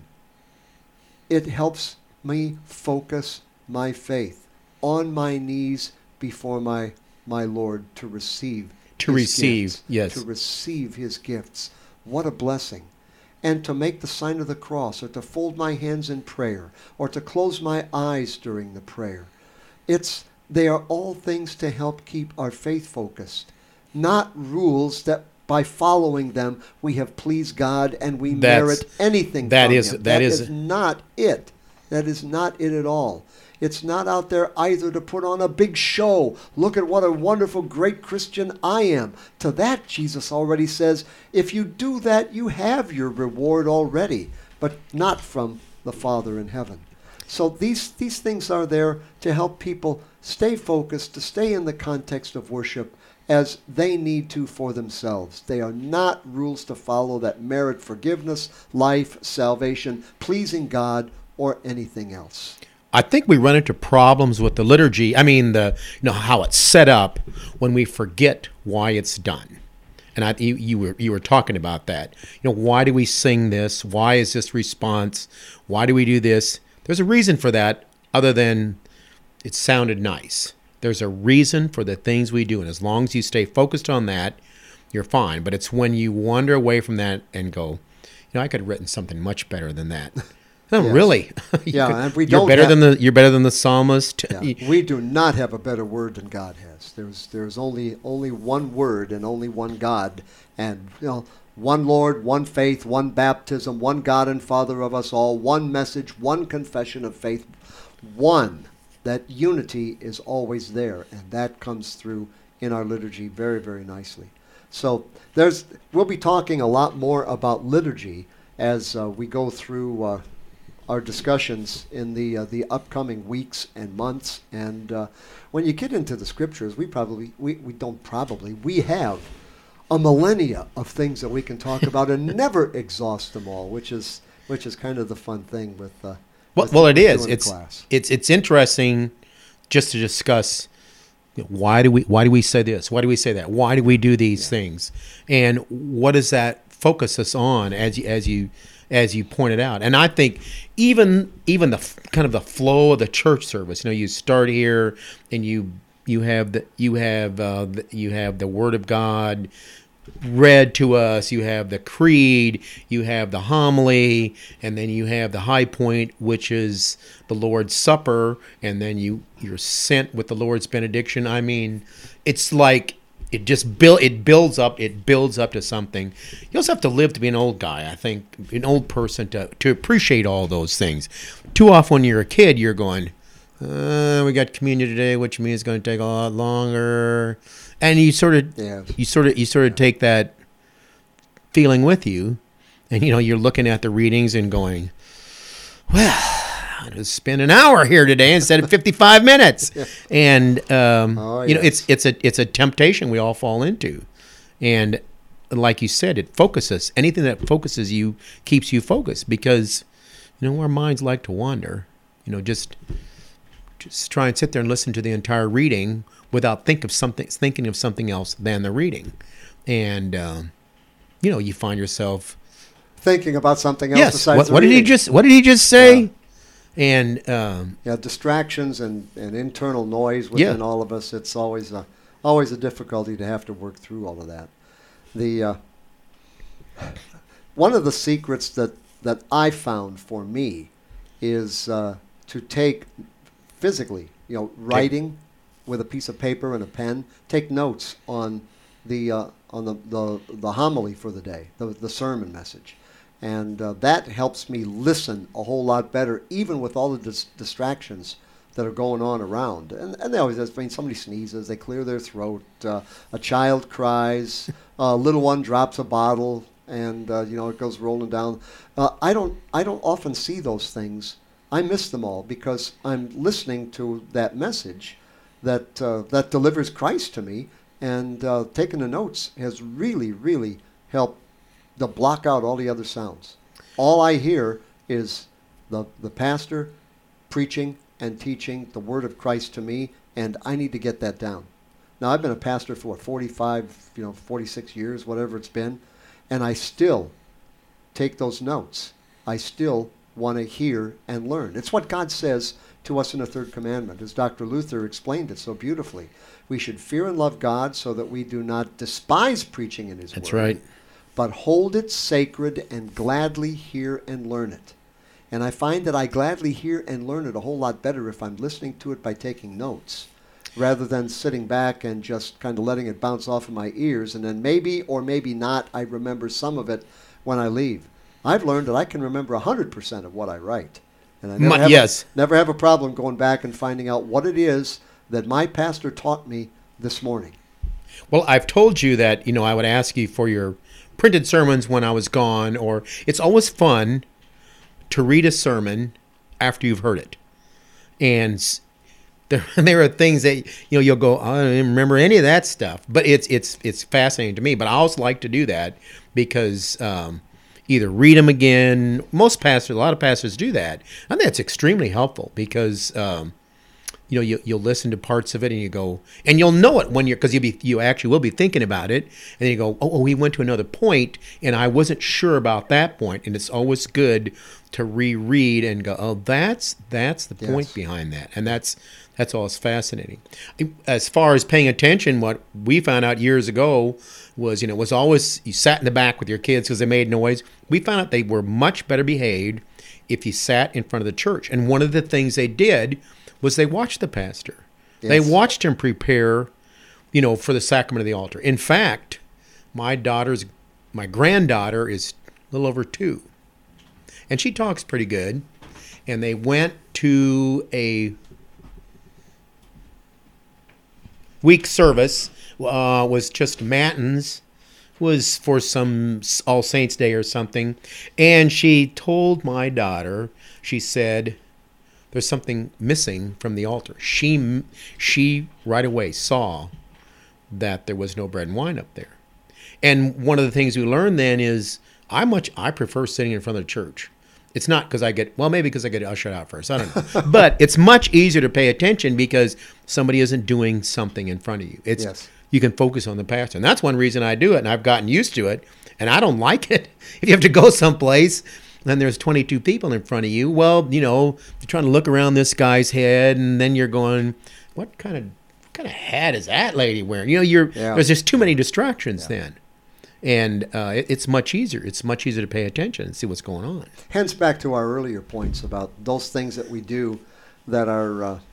it helps me focus my faith on my knees before my my Lord to receive to his receive gifts, yes to receive his gifts. What a blessing. And to make the sign of the cross, or to fold my hands in prayer, or to close my eyes during the prayer. It's they are all things to help keep our faith focused, not rules that by following them we have pleased God and we That's, merit anything that from is, him. That, that is, is not it. That is not it at all. It's not out there either to put on a big show. Look at what a wonderful, great Christian I am. To that, Jesus already says, if you do that, you have your reward already, but not from the Father in heaven. So these, these things are there to help people stay focused, to stay in the context of worship as they need to for themselves. They are not rules to follow that merit forgiveness, life, salvation, pleasing God, or anything else. I think we run into problems with the liturgy. I mean, the you know how it's set up when we forget why it's done. And I, you, you were you were talking about that. You know, why do we sing this? Why is this response? Why do we do this? There's a reason for that, other than it sounded nice. There's a reason for the things we do, and as long as you stay focused on that, you're fine. But it's when you wander away from that and go, you know, I could have written something much better than that. Oh, Yes. really? Yeah, could- and we you're don't better have- than the you're better than the psalmist. Yeah, we do not have a better word than God has. There's there's only only one word and only one God, and you know, one Lord, one faith, one baptism, one God and Father of us all, one message, one confession of faith, one. That unity is always there, and that comes through in our liturgy very, very nicely. So there's we'll be talking a lot more about liturgy as uh, we go through uh, our discussions in the uh, the upcoming weeks and months. And uh, when you get into the scriptures, we probably we, we don't probably we have a millennia of things that we can talk about and never exhaust them all, which is which is kind of the fun thing with. Uh, Well, with well, it with is. doing It's class. it's it's interesting just to discuss, you know, why do we why do we say this? Why do we say that? Why do we do these things? And what does that focus us on? As you as you as you pointed out, and I think even even the f- kind of the flow of the church service. You know, you start here and you you have the you have uh, the, you have the Word of God read to us, you have the creed, you have the homily, and then you have the high point, which is the Lord's Supper, and then you you're sent with the Lord's benediction. I mean, it's like it just build it builds up, it builds up to something. You also have to live to be an old guy, I think, an old person to to appreciate all those things. Too often when you're a kid, you're going, uh, we got communion today, which means it's going to take a lot longer. And you sort of, Yeah. you sort of, you sort of take that feeling with you, and you know you're looking at the readings and going, "Well, I just spent an hour here today instead of fifty-five minutes." And um, Oh, you know, yes. it's it's a it's a temptation we all fall into, and like you said, it focuses. Anything that focuses you keeps you focused because you know our minds like to wander. You know, just just try and sit there and listen to the entire reading without think of something, thinking of something else than the reading, and um, you know you find yourself Thinking about something else yes. besides What, the what did he reading. just What did he just say? And um, Yeah, distractions and, and internal noise within Yeah. all of us. It's always a, always a difficulty to have to work through all of that. The uh, one of the secrets that, that I found for me is uh, to take physically, you know, writing with a piece of paper and a pen, take notes on the uh, on the, the the homily for the day, the the sermon message. And uh, that helps me listen a whole lot better, even with all the dis- distractions that are going on around. And, and they always, I mean, somebody sneezes, they clear their throat, uh, a child cries, a little one drops a bottle, and uh, you know it goes rolling down. Uh, I don't, I don't often see those things. I miss them all because I'm listening to that message that uh, that delivers Christ to me, and uh, taking the notes has really, really helped to block out all the other sounds. All I hear is the the pastor preaching and teaching the word of Christ to me, and I need to get that down. Now I've been a pastor for what, forty-five, you know, forty-six years, whatever it's been, and I still take those notes. I still want to hear and learn. It's what God says to us in the third commandment, as Doctor Luther explained it so beautifully. We should fear and love God so that we do not despise preaching in his that's word, right. but hold it sacred and gladly hear and learn it. And I find that I gladly hear and learn it a whole lot better if I'm listening to it by taking notes, rather than sitting back and just kind of letting it bounce off of my ears, and then maybe or maybe not I remember some of it when I leave. I've learned that I can remember one hundred percent of what I write. And I never, My- have, yes. a, never have a problem going back and finding out what it is that my pastor taught me this morning. Well, I've told you that, you know, I would ask you for your printed sermons when I was gone, or it's always fun to read a sermon after you've heard it. And s- there, there are things that, you know, you'll go, I don't even remember any of that stuff. But it's it's it's fascinating to me. But I also like to do that because um, either read them again. Most pastors, a lot of pastors do that. I think that's extremely helpful because um, you know, you, you'll listen to parts of it and you go, and you'll know it when you're, because you be you actually will be thinking about it, and then you go, oh, oh, he went to another point, and I wasn't sure about that point, and it's always good to reread and go, oh, that's that's the point Yes. behind that, and that's that's always fascinating. As far as paying attention, what we found out years ago was, you know, it was always you sat in the back with your kids because they made noise. We found out they were much better behaved if you sat in front of the church. And one of the things they did was they watched the pastor. Yes. They watched him prepare, you know, for the sacrament of the altar. In fact, my daughter's, my granddaughter is a little over two, and she talks pretty good. And they went to a week service, uh, was just matins, was for some All Saints Day or something. And she told my daughter, she said, there's something missing from the altar. She, she right away saw that there was no bread and wine up there. And one of the things we learned then is I much, I prefer sitting in front of the church. It's not because I get, well, maybe because I get ushered out first. I don't know. But it's much easier to pay attention because somebody isn't doing something in front of you. It's Yes. You can focus on the pastor. And that's one reason I do it, and I've gotten used to it. And I don't like it. If you have to go someplace and there's twenty-two people in front of you, well, you know, you're trying to look around this guy's head, and then you're going, what kind of what kind of hat is that lady wearing? You know, you're Yeah. there's just too many distractions Yeah. then. And uh, it, it's much easier. It's much easier to pay attention and see what's going on. Hence, back to our earlier points about those things that we do that are uh,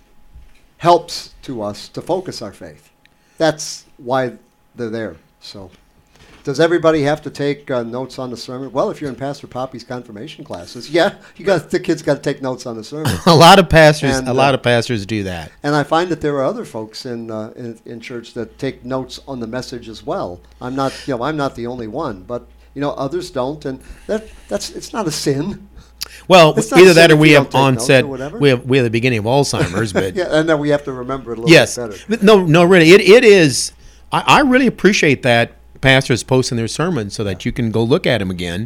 helps to us to focus our faith. That's why they're there. So, does everybody have to take uh, notes on the sermon? Well, if you're in Pastor Poppy's confirmation classes, yeah, you got the kids got to take notes on the sermon. A lot of pastors, And, a lot uh, of pastors do that. And I find that there are other folks in, uh, in in church that take notes on the message as well. I'm not, you know, I'm not the only one, but you know, others don't, and that that's it's not a sin. Well, It's not either a that sin or if we you have don't take notes onset, or whatever. we have we have the beginning of Alzheimer's, but Yeah, and then we have to remember it a little yes, bit better. But no, no, really, it it is. I, I really appreciate that pastors posting their sermons so that you can go look at them again.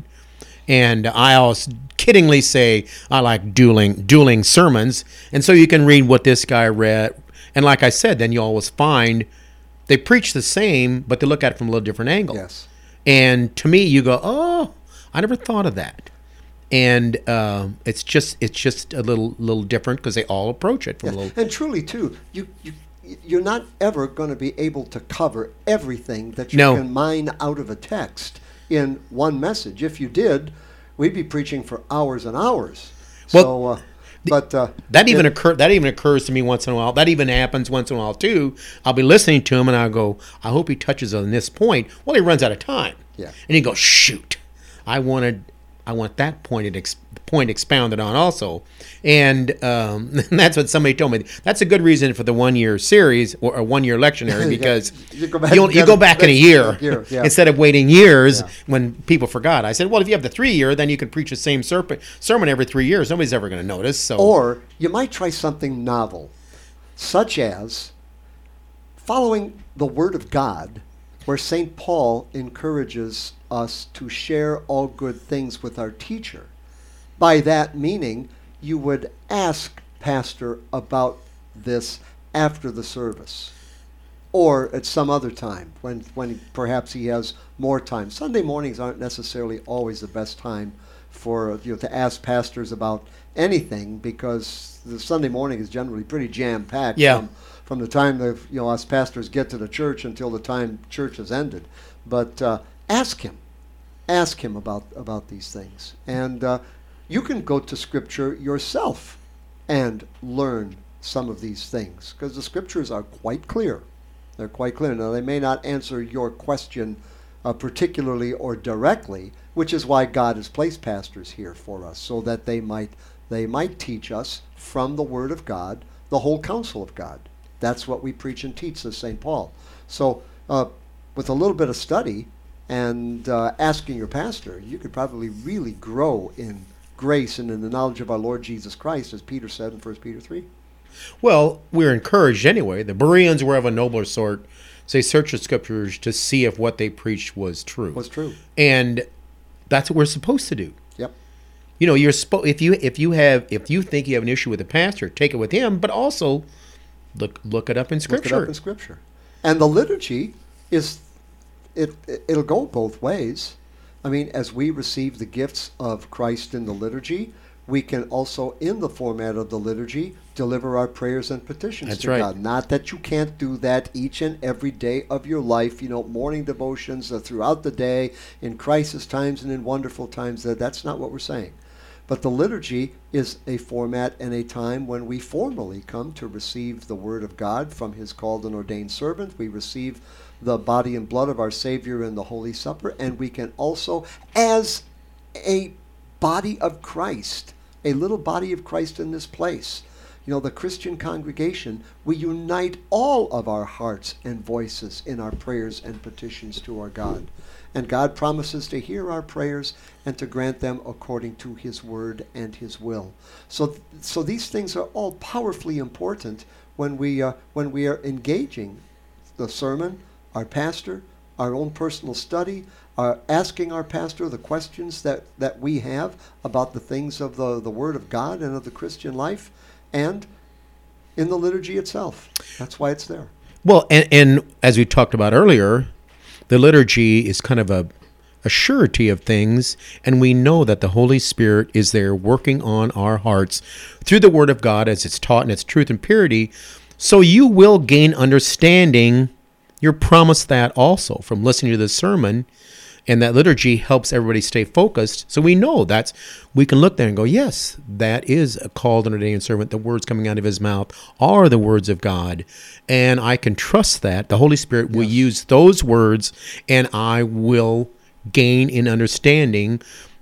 And I always kiddingly say I like dueling dueling sermons, and so you can read what this guy read. And like I said, then you always find they preach the same, but they look at it from a little different angle. Yes. And to me, you go, oh, I never thought of that. And uh, it's just it's just a little little different because they all approach it from Yes. a little. And truly, too, you, you you're not ever going to be able to cover everything that you No. can mine out of a text in one message. If you did, we'd be preaching for hours and hours. Well, so, uh, but uh, That even it- occur that even occurs to me once in a while. That even happens once in a while too. I'll be listening to him and I'll go, I hope he touches on this point. Well, he runs out of time. Yeah. And he goes, shoot, I wanted, I want that point ex- point expounded on also. And um, that's what somebody told me. That's a good reason for the one year series or a one year lectionary because You go back you'll, and you get go it back in a next year, year, yeah. instead of waiting years Yeah. when people forgot. I said, well, if you have the three year, then you could preach the same serp- sermon every three years. Nobody's ever going to notice. So Or you might try something novel, such as following the Word of God, where Saint Paul encourages us to share all good things with our teacher. By that meaning, you would ask Pastor about this after the service, or at some other time when, when perhaps he has more time. Sunday mornings aren't necessarily always the best time for you know to ask pastors about anything because the Sunday morning is generally pretty jam-packed. Yeah. From, from the time the you know us pastors get to the church until the time church has ended. But uh, ask him, ask him about about these things, and uh, you can go to Scripture yourself and learn some of these things because the Scriptures are quite clear. They're quite clear. Now they may not answer your question uh, particularly or directly, which is why God has placed pastors here for us, so that they might they might teach us from the Word of God, the whole counsel of God. That's what we preach and teach, says Saint Paul. So uh, with a little bit of study and uh, asking your pastor, you could probably really grow in grace and in the knowledge of our Lord Jesus Christ, as Peter said in First Peter three. Well, we're encouraged anyway. The Bereans were of a nobler sort. Say, search the Scriptures to see if what they preached was true. Was true. And that's what we're supposed to do. Yep. You know, you're supposed if you if you have if you think you have an issue with the pastor, take it with him, but also look look it up in Scripture. Look it up in Scripture. And the liturgy is it it'll go both ways. I mean, as we receive the gifts of Christ in the liturgy, we can also, in the format of the liturgy, deliver our prayers and petitions That's to right. God. Not that you can't do that each and every day of your life, you know, morning devotions uh, throughout the day, in crisis times and in wonderful times. That That's not what we're saying. But the liturgy is a format and a time when we formally come to receive the Word of God from His called and ordained servant. We receive the body and blood of our Savior in the Holy Supper, and we can also, as a body of Christ, a little body of Christ in this place, you know, the Christian congregation, we unite all of our hearts and voices in our prayers and petitions to our God. And God promises to hear our prayers and to grant them according to His word and His will. So, so these things are all powerfully important when we uh, when we are engaging the sermon, our pastor, our own personal study, our asking our pastor the questions that, that we have about the things of the, the Word of God and of the Christian life, and in the liturgy itself. That's why it's there. Well, and, and as we talked about earlier, the liturgy is kind of a, a surety of things, and we know that the Holy Spirit is there working on our hearts through the Word of God as it's taught in its truth and purity, so you will gain understanding. You're promised that also from listening to the sermon, and that liturgy helps everybody stay focused. So we know that's, we can look there and go, yes, that is a called and ordained servant. The words coming out of his mouth are the words of God. And I can trust that the Holy Spirit will yes. use those words, and I will gain in understanding.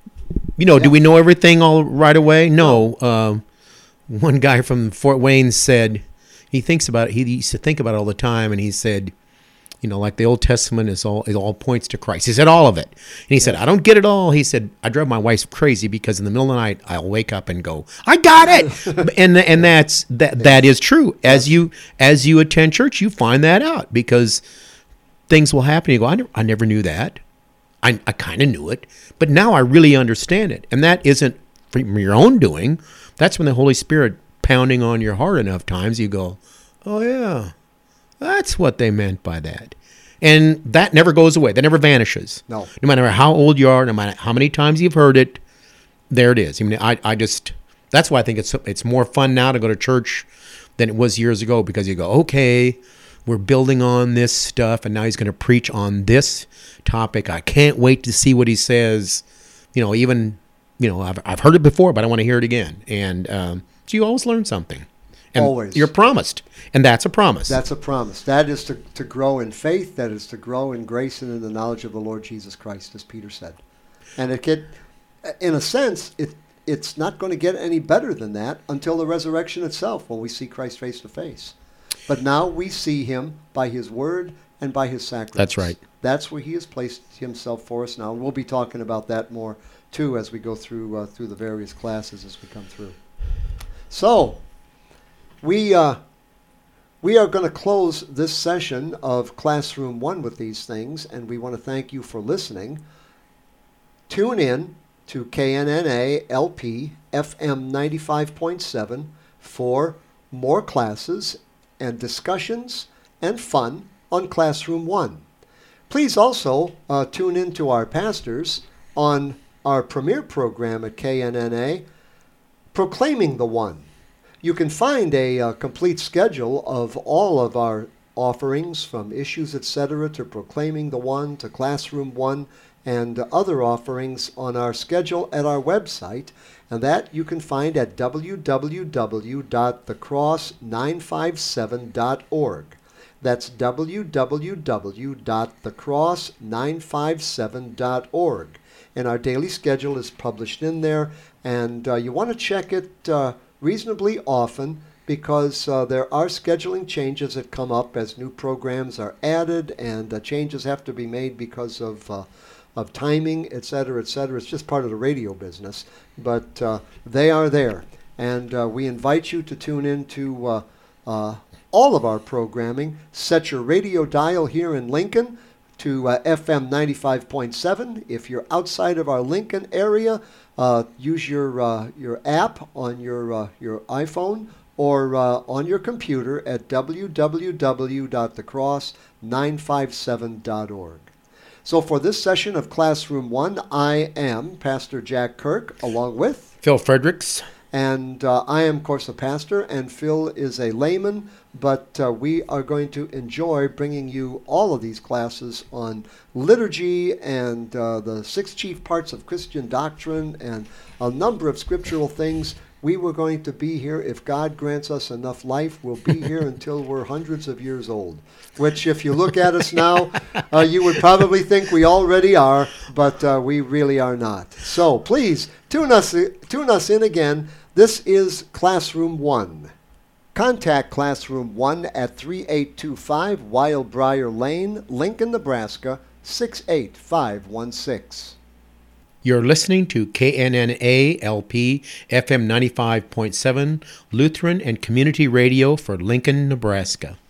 You know, yeah. do we know everything all right away? No. Um, one guy from Fort Wayne said, he thinks about it, he used to think about it all the time, and he said, you know, like the Old Testament is all, it all points to Christ. He said all of it. And he yeah. said, I don't get it all. He said, I drive my wife crazy because in the middle of the night, I'll wake up and go, I got it. and and that's, that that is true. As you as you attend church, you find that out because things will happen. You go, I never, I never knew that. I, I kind of knew it, but now I really understand it. And that isn't from your own doing. That's when the Holy Spirit pounding on your heart enough times, you go, oh yeah. That's what they meant by that. And that never goes away. That never vanishes. No. No matter how old you are, no matter how many times you've heard it, there it is. I mean, I, I just, that's why I think it's it's more fun now to go to church than it was years ago, because you go, okay, we're building on this stuff, and now he's going to preach on this topic. I can't wait to see what he says. You know, even, you know, I've, I've heard it before, but I want to hear it again. And um, so you always learn something. And always. You're promised. And that's a promise. That's a promise. That is to, to grow in faith. That is to grow in grace and in the knowledge of the Lord Jesus Christ, as Peter said. And it get, in a sense, it it's not going to get any better than that until the resurrection itself, when we see Christ face to face. But now we see him by his word and by his sacrifice. That's right. That's where he has placed himself for us now. And we'll be talking about that more, too, as we go through uh, through the various classes as we come through. So, We uh, we are going to close this session of Classroom One with these things, and we want to thank you for listening. Tune in to K N N A L P F M ninety-five point seven for more classes and discussions and fun on Classroom One. Please also uh, tune in to our pastors on our premier program at K N N A, Proclaiming the One. You can find a uh, complete schedule of all of our offerings, from Issues, et cetera, to Proclaiming the One, to Classroom One, and uh, other offerings on our schedule at our website. And that you can find at w w w dot the cross nine five seven dot org. That's w w w dot the cross nine five seven dot org. And our daily schedule is published in there, and uh, you want to check it uh, reasonably often, because uh, there are scheduling changes that come up as new programs are added, and uh, changes have to be made because of uh, of timing, et cetera, et cetera. It's just part of the radio business, but uh, they are there, and uh, we invite you to tune in to uh, uh, all of our programming. Set your radio dial here in Lincoln to uh, F M ninety-five point seven. If you're outside of our Lincoln area, Uh, use your uh, your app on your uh, your iPhone or uh, on your computer at w w w dot the cross nine five seven dot org. So for this session of Classroom One, I am Pastor Jack Kirk, along with Phil Fredericks. And uh, I am, of course, a pastor, and Phil is a layman, but uh, we are going to enjoy bringing you all of these classes on liturgy and uh, the six chief parts of Christian doctrine and a number of scriptural things. We were going to be here, if God grants us enough life, we'll be here until we're hundreds of years old, which if you look at us now, uh, you would probably think we already are, but uh, we really are not. So please, tune us, tune us in again. This is Classroom One. Contact Classroom One at three eight two five Wildbriar Lane, Lincoln, Nebraska, six eight five one six. You're listening to K N N A L P F M ninety-five point seven, Lutheran and Community Radio for Lincoln, Nebraska.